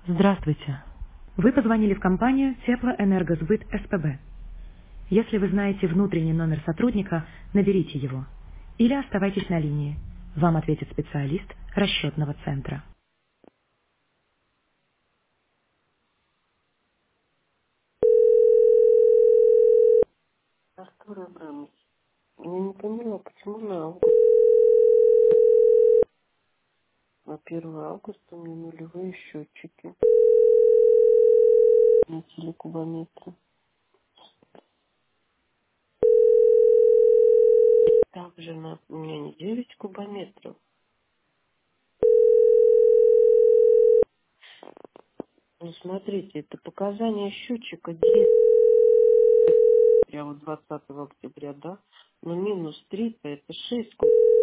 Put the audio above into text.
Здравствуйте. Вы позвонили в компанию Теплоэнергосбыт СПБ. Если вы знаете внутренний номер сотрудника, наберите его. Или оставайтесь на линии. Вам ответит специалист расчетного центра. Артур Абрамович, я не поняла, почему на август, на 1 августа мне нулевые счетчики на телекубометре. Также у меня не 9 кубометров. Ну, смотрите, это показания счетчика 10, вот 20 октября, да? Но минус 3, это 6 кубометров.